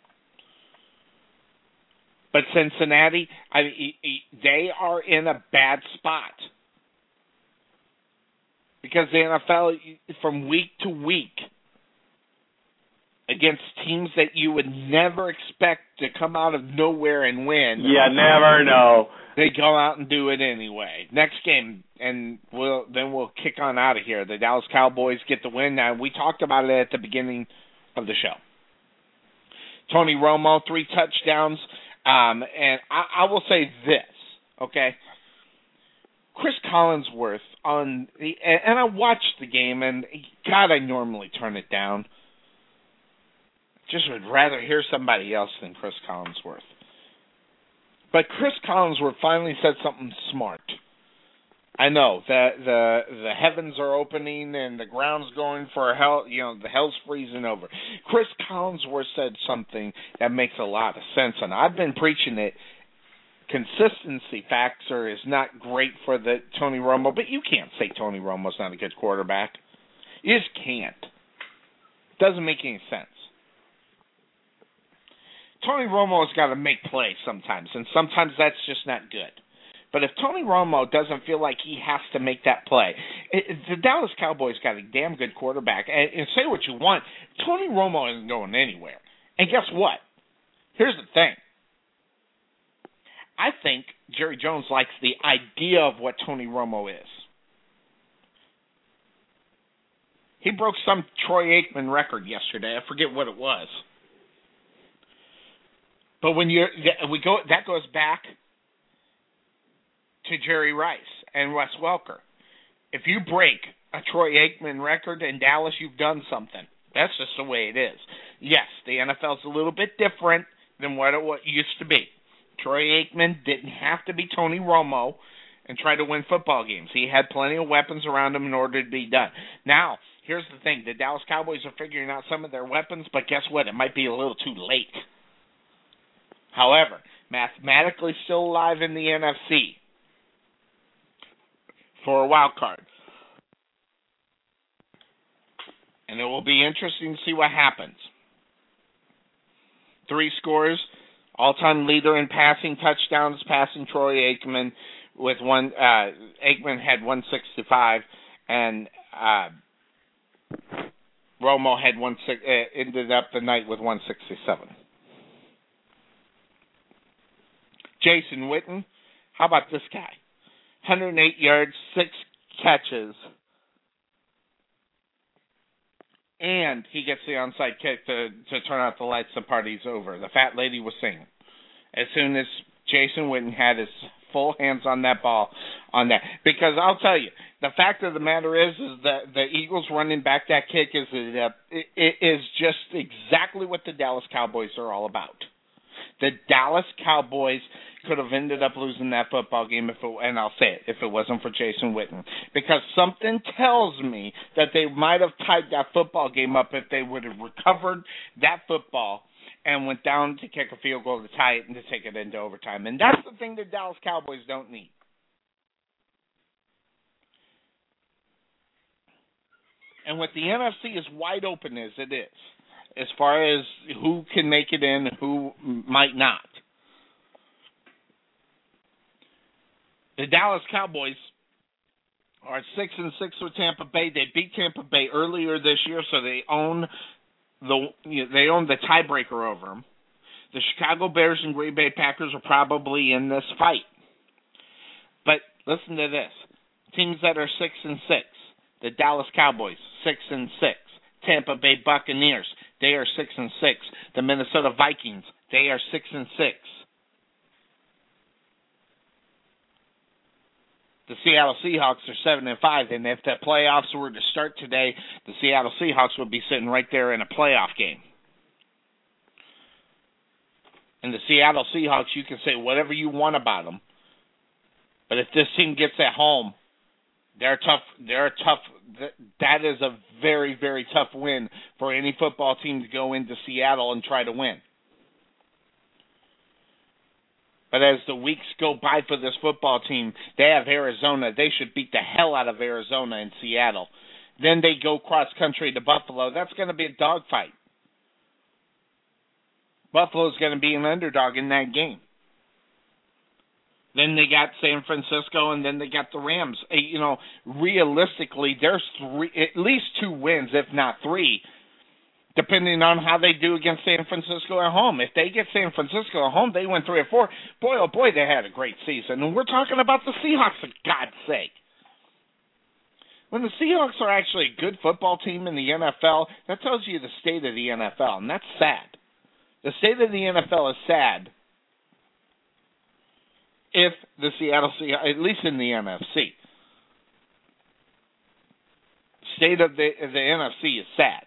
Speaker 1: But Cincinnati, I, they are in a bad spot. Because the N F L, from week to week, against teams that you would never expect to come out of nowhere and win.
Speaker 2: You never know.
Speaker 1: They go out and do it anyway. Next game, and we'll then we'll kick on out of here. The Dallas Cowboys get the win. Now, we talked about it at the beginning of the show. Tony Romo, three touchdowns. Um, and I, I will say this, okay? Chris Collinsworth on the, and I watched the game, and God, I normally turn it down. Just would rather hear somebody else than Chris Collinsworth. But Chris Collinsworth finally said something smart. I know that the the heavens are opening and the ground's going for hell. You know, the hell's freezing over. Chris Collinsworth said something that makes a lot of sense, and I've been preaching it. Consistency factor is not great for the Tony Romo, but you can't say Tony Romo's not a good quarterback. You just can't. Doesn't make any sense. Tony Romo's got to make plays sometimes, and sometimes that's just not good. But if Tony Romo doesn't feel like he has to make that play, it, the Dallas Cowboys got a damn good quarterback. And, and say what you want, Tony Romo isn't going anywhere. And guess what? Here's the thing. I think Jerry Jones likes the idea of what Tony Romo is. He broke some Troy Aikman record yesterday. I forget what it was. But when you're, we go, that goes back to Jerry Rice and Wes Welker. If you break a Troy Aikman record in Dallas, you've done something. That's just the way it is. Yes, the N F L's a little bit different than what it used to be. Troy Aikman didn't have to be Tony Romo and try to win football games. He had plenty of weapons around him in order to be done. Now, here's the thing. The Dallas Cowboys are figuring out some of their weapons, but guess what? It might be a little too late. However, mathematically still alive in the N F C for a wild card. And it will be interesting to see what happens. Three scores, all-time leader in passing touchdowns, passing Troy Aikman with one. Uh, Aikman had one sixty-five, and uh, Romo had one. Uh, ended up the night with one sixty-seven. Jason Witten, how about this guy? one hundred eight yards, six catches, and he gets the onside kick to, to turn out the lights. The party's over. The fat lady was singing. As soon as Jason Witten had his full hands on that ball, on that. Because I'll tell you, the fact of the matter is, is that the Eagles running back that kick is, uh, it, it is just exactly what the Dallas Cowboys are all about. The Dallas Cowboys could have ended up losing that football game if it, and I'll say it, if it wasn't for Jason Witten. Because something tells me that they might have tied that football game up if they would have recovered that football and went down to kick a field goal to tie it and to take it into overtime. And that's the thing the Dallas Cowboys don't need. And with the N F C as wide open as it is, as far as who can make it in and who might not, the Dallas Cowboys are six and six with Tampa Bay. They beat Tampa Bay earlier this year, so they own the you know, they own the tiebreaker over them. The Chicago Bears and Green Bay Packers are probably in this fight. But listen to this: teams that are six and six, the Dallas Cowboys six and six, Tampa Bay Buccaneers, they are six and six, the Minnesota Vikings, they are six and six. The Seattle Seahawks are seven and five, and if the playoffs were to start today, the Seattle Seahawks would be sitting right there in a playoff game. And the Seattle Seahawks, you can say whatever you want about them, but if this team gets at home, they're tough. They're tough. That is a very, very tough win for any football team to go into Seattle and try to win. But as the weeks go by for this football team, they have Arizona. They should beat the hell out of Arizona and Seattle. Then they go cross-country to Buffalo. That's going to be a dogfight. Buffalo's going to be an underdog in that game. Then they got San Francisco, and then they got the Rams. You know, realistically, there's three, at least two wins, if not three, depending on how they do against San Francisco at home. If they get San Francisco at home, they win three or four. Boy, oh boy, they had a great season. And we're talking about the Seahawks, for God's sake. When the Seahawks are actually a good football team in the N F L, that tells you the state of the N F L, and that's sad. The state of the N F L is sad. if the Seattle Seahawks, at least in the N F C, state of the the N F C is sad.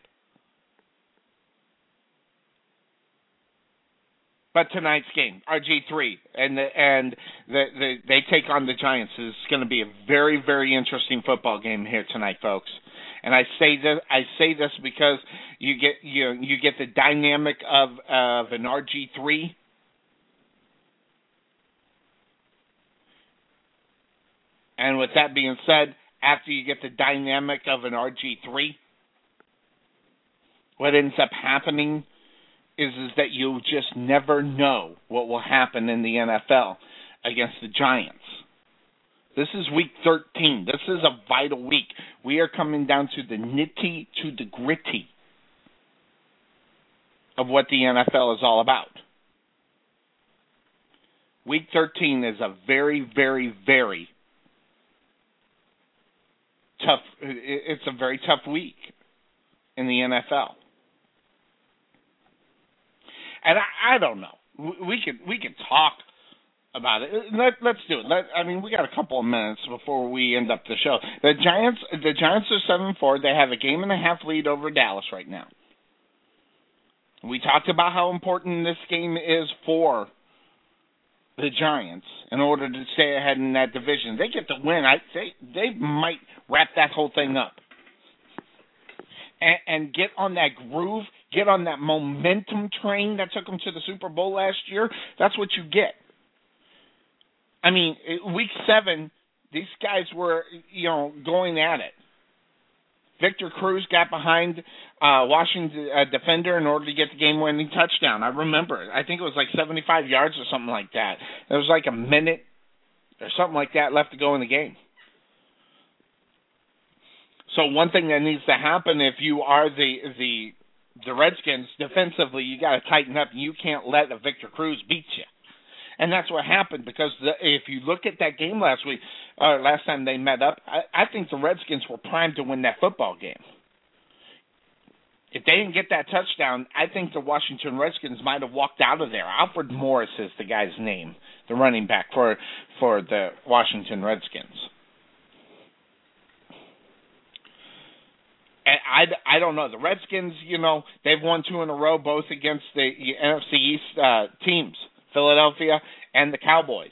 Speaker 1: But tonight's game, R G three, and the, and the, the, they take on the Giants. It's going to be a very, very interesting football game here tonight, folks. And I say this, I say this because you get you you get the dynamic of of an R G three. And with that being said, after you get the dynamic of an R G three, what ends up happening is, is that you'll just never know what will happen in the N F L against the Giants. This is week thirteen. This is a vital week. We are coming down to the nitty to the gritty of what the N F L is all about. Week thirteen is a very, very, very tough, it's a very tough week in the N F L. And I, I don't know. We could we could talk about it. Let, let's do it. Let, I mean, we got a couple of minutes before we end up the show. The Giants, the Giants are seven four. They have a game and a half lead over Dallas right now. We talked about how important this game is for the Giants in order to stay ahead in that division. They get the win. I they they might wrap that whole thing up and, and get on that groove. Get on that momentum train that took them to the Super Bowl last year. That's what you get. I mean, week seven, these guys were, you know, going at it. Victor Cruz got behind uh, Washington uh, defender in order to get the game-winning touchdown. I remember it. I think it was like seventy-five yards or something like that. There was like a minute or something like that left to go in the game. So one thing that needs to happen if you are the the the Redskins, defensively, you got to tighten up. You can't let a Victor Cruz beat you. And that's what happened because the, if you look at that game last week, uh, last time they met up, I, I think the Redskins were primed to win that football game. If they didn't get that touchdown, I think the Washington Redskins might have walked out of there. Alfred Morris is the guy's name, the running back for for the Washington Redskins. I, I don't know. The Redskins, you know, they've won two in a row, both against the N F C East uh, teams, Philadelphia and the Cowboys.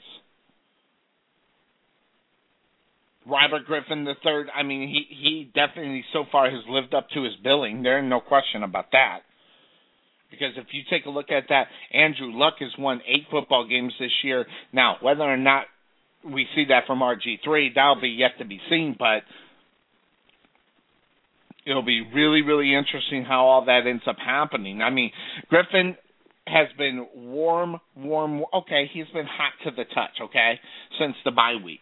Speaker 1: Robert Griffin the third, I mean, he, he definitely so far has lived up to his billing. There's no question about that. Because if you take a look at that, Andrew Luck has won eight football games this year. Now, whether or not we see that from R G three, that'll be yet to be seen, but it'll be really, really interesting how all that ends up happening. I mean, Griffin has been warm, warm. Okay, he's been hot to the touch, okay, since the bye week.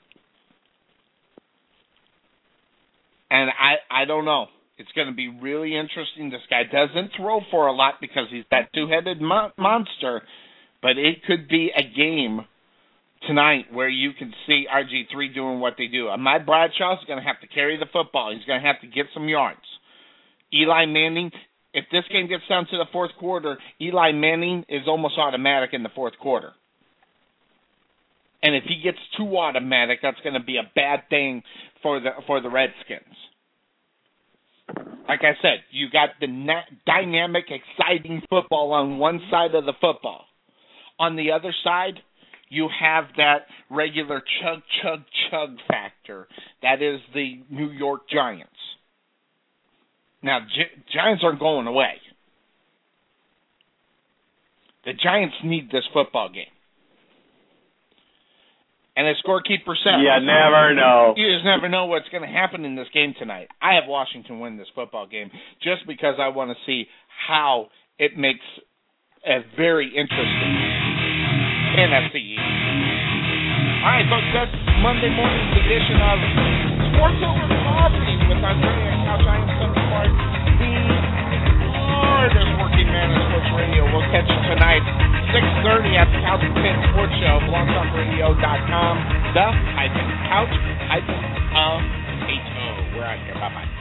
Speaker 1: And I, I don't know. It's going to be really interesting. This guy doesn't throw for a lot because he's that two-headed mo- monster, but it could be a game tonight where you can see R G three doing what they do. Ahmad Bradshaw is going to have to carry the football. He's going to have to get some yards. Eli Manning, if this game gets down to the fourth quarter, Eli Manning is almost automatic in the fourth quarter. And if he gets too automatic, that's going to be a bad thing for the for the Redskins. Like I said, you got the na- dynamic, exciting football on one side of the football. On the other side, you have that regular chug, chug, chug factor. That is the New York Giants. Now, Gi- Giants aren't going away. The Giants need this football game. And as scorekeeper said,
Speaker 2: you never know.
Speaker 1: You just never know what's going to happen in this game tonight. I have Washington win this football game just because I want to see how it makes a very interesting N F C East. All right, folks, that's Monday morning's edition of Sports Over Coffee with Andrea and Couch. I am Sunday Clark, the hardest working man in sports radio. We'll catch you tonight, six thirty at the Couch Pit Sports Show, blog talk radio dot com, the hyphen couch hyphen uh, H O. We're out here. Bye-bye.